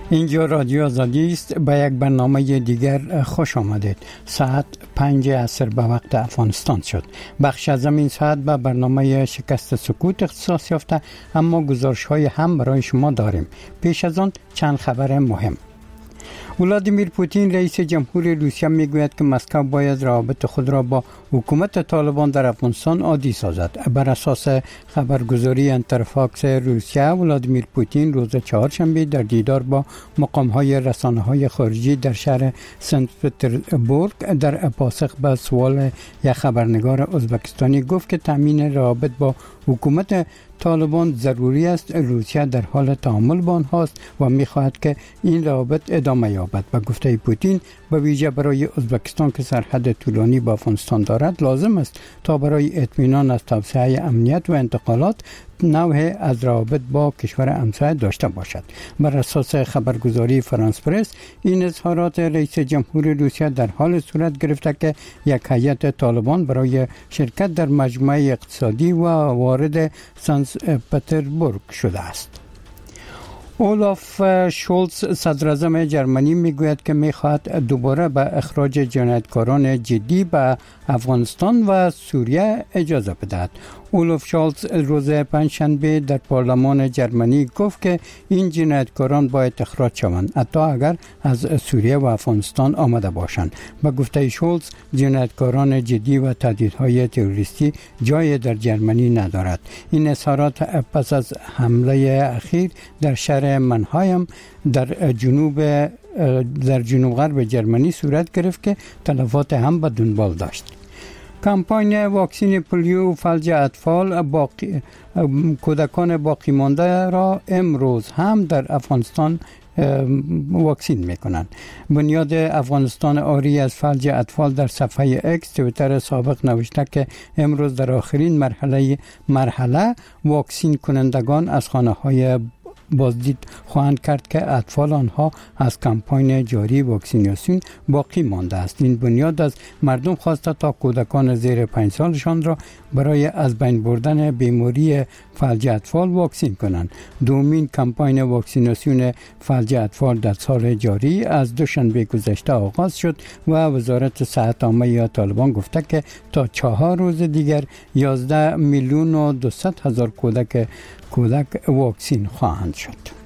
اینجا رادیو آزادی است. به یک برنامه دیگر خوش آمدید. ساعت 5 عصر به وقت افغانستان شد. بخش از این ساعت به برنامه شکست سکوت اختصاص یافته، اما گزارش های هم برای شما داریم. پیش از آن چند خبر مهم. ولادیمیر پوتین رئیس جمهور روسیه میگوید که مسکو باید روابط خود را با حکومت طالبان در افغانستان عادی سازد. بر اساس خبرگزاری انترفاکس روسیه، ولادیمیر پوتین روز چهارشنبه در دیدار با مقام‌های رسانه‌های خارجی در شهر سنت پترزبورگ در پاسخ به سوال یک خبرنگار ازبکستانی گفت که تامین روابط با حکومت طالبان ضروری است. روسیه در حال تعامل با آنهاست و می‌خواهد که این روابط ادامه یابد. به گفته پوتین، به ویژه برای ازبکستان که سرحد طولانی با افغانستان دارد، لازم است تا برای اطمینان از توسعه امنیت و انتقالات نوع از روابط با کشور همسایه داشته باشد. بر اساس خبرگزاری فرانس پرس، این اظهارات رئیس جمهور روسیه در حال صورت گرفته که یک هیئت طالبان برای شرکت در مجمع اقتصادی و وارد سنت پترزبورگ شده است. اولاف شولز صدراعظم جرمنی میگوید که میخواهد دوباره به اخراج جنایتکاران جدی به افغانستان و سوریه اجازه بدهد. اولاف شولز روز پنجشنبه در پارلمان جرمنی گفت که این جنایتکاران باید اخراج شوند، حتی اگر از سوریه و افغانستان آمده باشند. به گفته شولز، جنایتکاران جدی و تهدیدهای تروریستی جای در جرمنی ندارد. این اظهارات پس از حمله اخیر در شهر منهایم در جنوب غرب جرمنی صورت گرفت که تلفات هم به دنبال داشت. کمپاین واکسن پولیو فلج اطفال کودکان باقی مانده را امروز هم در افغانستان واکسین میکنند. بنیاد افغانستان آری از فلج اطفال در صفحه اکس توییتر سابق نوشته که امروز در آخرین مرحله واکسین کنندگان از خانه های بازدید خواهند کرد که اطفال آنها از کمپاین جاری واکسیناسیون باقی مانده است. این بنیاد از مردم خواسته تا کودکان زیر 5 سالشان را برای از بین بردن بیماری فلج اطفال واکسین کنند. دومین کمپاین واکسیناسیون فلج اطفال در سال جاری از دوشنبه گذشته آغاز شد و وزارت صحت عامه یا طالبان گفته که تا 4 روز دیگر 11,200,000 کودک واکسین خواهند شد.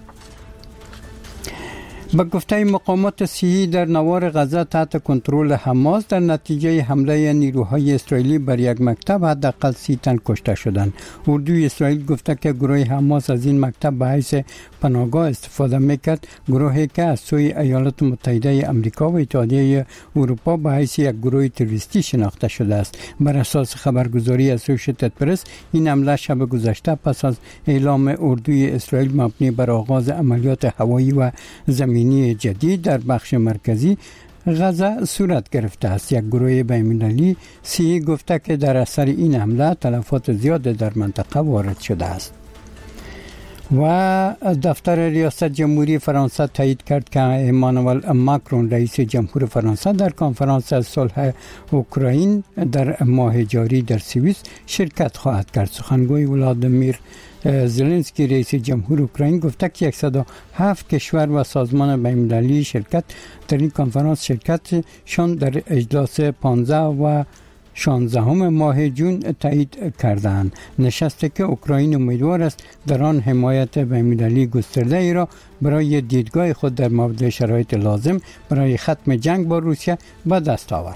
به گفته مقامات صحی، در نوار غزه تحت کنترل حماس در نتیجه حمله نیروهای اسرائیلی بر یک مکتب حداقل 30 تن کشته شدند. اردوی اسرائیل گفته که گروه حماس از این مکتب به حیث پناهگاه استفاده میکرد، گروهی که از سوی ایالات متحده آمریکا و اتحادیه اروپا به حیث یک گروه تروریستی شناخته شده است. بر اساس خبرگزاری اسوسییتد پرس، این حمله شب گذشته پس از اعلام اردوی اسرائیل مبنی بر آغاز عملیات هوایی و زمینی جدید در بخش مرکزی غزه صورت گرفته است. یک گروه بین‌المللی سی گفته که در اثر این حمله تلفات زیاد در منطقه وارد شده است. و دفتر ریاست جمهوری فرانسه تایید کرد که امانوئل ماکرون رئیس جمهور فرانسه در کنفرانس صلح اوکراین در ماه جاری در سوئیس شرکت خواهد کرد. سخنگوی ولادیمیر زلنسکی رئیس جمهور اوکراین گفته که 107 کشور و سازمان بین‌المللی شرکت در این کنفرانس شرکتشان در اجلاس 15 و 16 ماه جون تایید کردند. نشستی که اوکراین امیدوار است در آن حمایت بین‌المللی گسترده ای را برای دیدگاه خود در مورد شرایط لازم برای ختم جنگ با روسیه به دست آورد.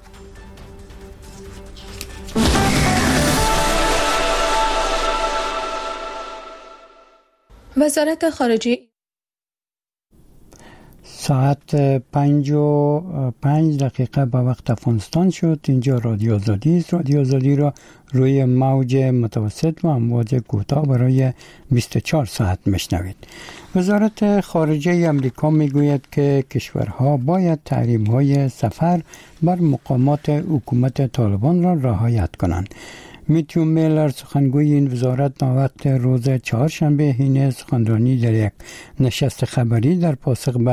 وزارت خارجه ساعت 5:05 به وقت افغانستان شد. اینجا رادیو آزادی است. رادیو آزادی را روی موج متوسط و امواج کوتاه برای 24 ساعت میشنوید. وزارت خارجه آمریکا میگوید که کشورها باید تحریم‌های سفر بر مقامات حکومت طالبان را رعایت کنند. میتیو میلر سخنگوی این وزارت وقت روز چهارشنبه حین سخنرانی در یک نشست خبری در پاسخ به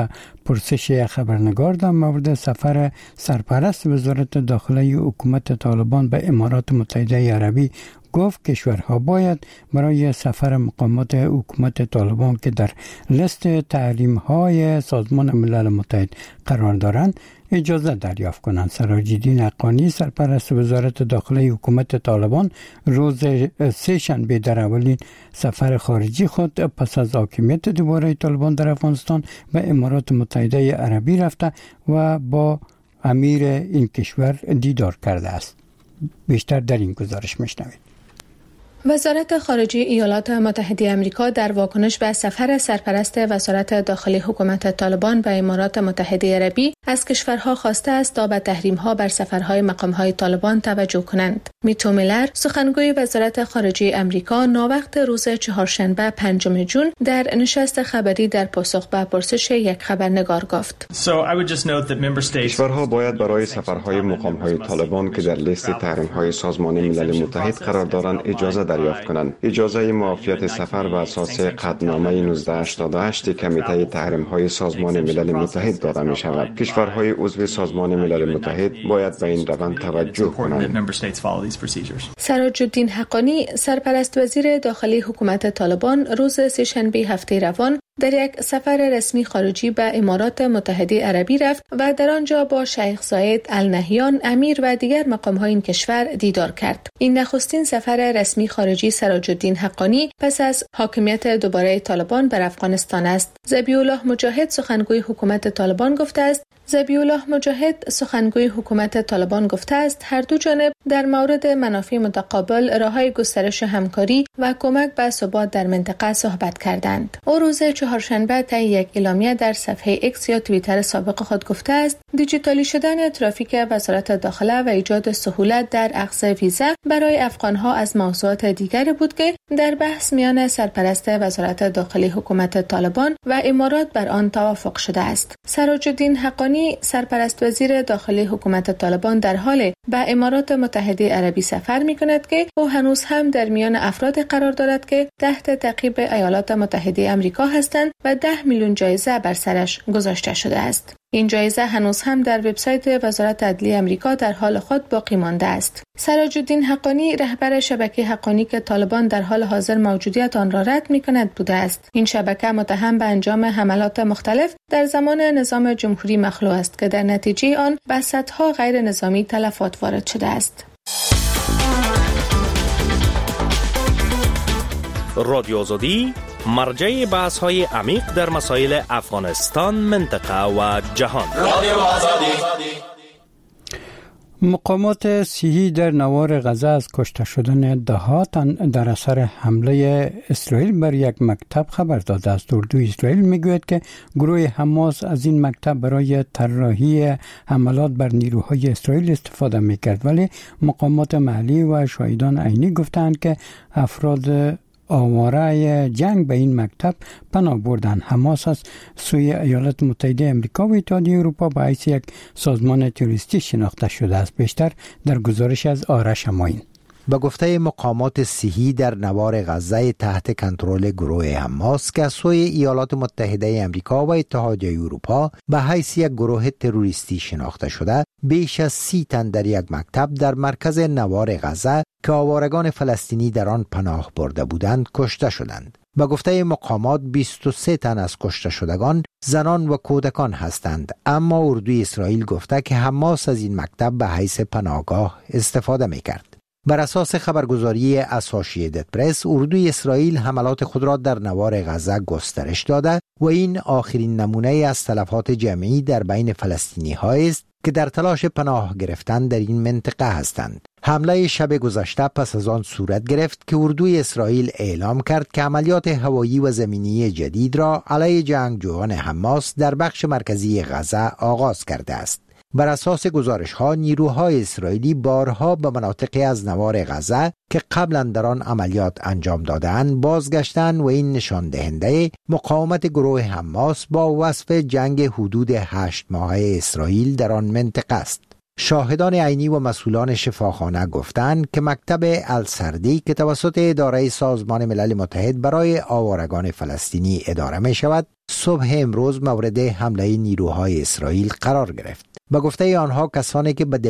پرسش یک خبرنگار در مورد سفر سرپرست وزارت داخله حکومت طالبان به امارات متحده عربی گفت کشورها باید برای سفر مقامات حکومت طالبان که در لیست تحریم‌های سازمان ملل متحد قرار دارند اجازه دریافت کنند. سراج‌الدین حقانی سرپرست وزارت داخله حکومت طالبان روز سه شنبه در اولین سفر خارجی خود پس از حاکمیت دوباره طالبان در افغانستان به امارات متحده عربی رفته و با امیر این کشور دیدار کرده است. بیشتر در این گزارش میشنوید. وزارت خارجه ایالات متحده آمریکا در واکنش به سفر سرپرست وزارت داخلی حکومت طالبان به امارات متحده عربی از کشورها خواسته است تا به تحریم‌ها بر سفرهای مقام‌های طالبان توجه کنند. میتو میلر سخنگوی وزارت خارجه آمریکا ناوقت روز چهارشنبه 5 جون در نشست خبری در پاسخ به پرسش یک خبرنگار گفت: کشورها باید برای سفرهای مقام‌های طالبان که در لیست تحریم‌های سازمان ملل متحد قرار دارند اجازه دریافت کنند. اجازه معافیت سفر بر اساس قطعنامه 1988 کمیته تحریم‌های سازمان ملل متحد داده می‌شود. کشورهای عضو سازمان ملل متحد باید به این روند توجه کنند. سراج‌الدین حقانی سرپرست وزیر داخلی حکومت طالبان روز سه‌شنبه هفته روان در یک سفر رسمی خارجی به امارات متحده عربی رفت و در آنجا با شیخ زاید النهیان امیر و دیگر مقام‌های این کشور دیدار کرد. این نخستین سفر رسمی خارجی سراج‌الدین حقانی پس از حاکمیت دوباره طالبان بر افغانستان است. ذبیح الله مجاهد سخنگوی حکومت طالبان گفته است هر دو جانب در مورد منافع متقابل راه‌های گسترش همکاری و کمک به ثبات در منطقه صحبت کردند. او روز چهارشنبه طی یک اعلامیه در صفحه ایکس یا توییتر سابق خود گفته است دیجیتالی شدن ترافیک وزارت داخله و ایجاد سهولت در اخذ ویزا برای افغانها از موضوعات دیگری بود که در بحث میان سرپرست وزارت داخلی حکومت طالبان و امارات بر آن توافق شده است. سراج‌الدین حقانی سرپرست وزیر داخلی حکومت طالبان در حال به امارات متحده عربی سفر می‌کند که او هنوز هم در میان افراد قرار دارد که تحت تعقیب ایالات متحده آمریکا هستند و 10 میلیون جایزه بر سرش گذاشته شده است. این جایزه هنوز هم در وبسایت وزارت عدلیه آمریکا در حال خود باقی مانده است. سراج‌الدین حقانی رهبر شبکه حقانی که طالبان در حال حاضر موجودیت آن را رد می‌کند بوده است. این شبکه متهم به انجام حملات مختلف در زمان نظام جمهوری مخلوع است که در نتیجه آن به صدها غیر نظامی تلفات وارد شده است. رادیو آزادی مرجع بحث‌های عمیق در مسائل افغانستان، منطقه و جهان. رادیو آزادی. مقامات صحی در نوار غزه از کشته شدن ده‌ها تن در اثر حمله اسرائیل بر یک مکتب خبر داده است. اردوی اسرائیل میگوید که گروه حماس از این مکتب برای طراحی حملات بر نیروهای اسرائیل استفاده میکرد، ولی مقامات محلی و شاهدان عینی گفتند که افراد آواره جنگ به این مکتب پناه بردن. حماس از سوی ایالات متحده آمریکا و اتحادیه اروپا به حیث یک سازمان تروریستی شناخته شده است. بیشتر در گزارش از آرش هماین. به گفته مقامات صحی در نوار غزه تحت کنترل گروه حماس که از سوی ایالات متحده آمریکا و اتحادیه اروپا به حیث یک گروه تروریستی شناخته شده، بیش از 30 تن در یک مکتب در مرکز نوار غزه که آوارگان فلسطینی در آن پناه برده بودند کشته شدند. به گفته مقامات 23 تن از کشته شدگان زنان و کودکان هستند، اما اردوی اسرائیل گفته که حماس از این مکتب به حیث پناهگاه استفاده می‌کرد. بر اساس خبرگزاری اسوشییتد پرس، اردوی اسرائیل حملات خود را در نوار غزه گسترش داده و این آخرین نمونه از تلفات جمعی در بین فلسطینی‌ها است که در تلاش پناه گرفتن در این منطقه هستند. حمله شب گذشته پس از آن صورت گرفت که اردوی اسرائیل اعلام کرد که عملیات هوایی و زمینی جدید را علیه جنگجویان حماس در بخش مرکزی غزه آغاز کرده است. بر اساس گزارش‌ها نیروهای اسرائیلی بارها به مناطقی از نوار غزه که قبلا در آن عملیات انجام دادند بازگشتند و این نشان دهنده مقاومت گروه حماس با وصف جنگ حدود 8 ماهه اسرائیل در آن منطقه است. شاهدان عینی و مسئولان شفاخانه گفتند که مکتب السردی که توسط اداره سازمان ملل متحد برای آوارگان فلسطینی اداره می شود صبح امروز مورد حمله نیروهای اسرائیل قرار گرفت. به گفته آنها کسانی که به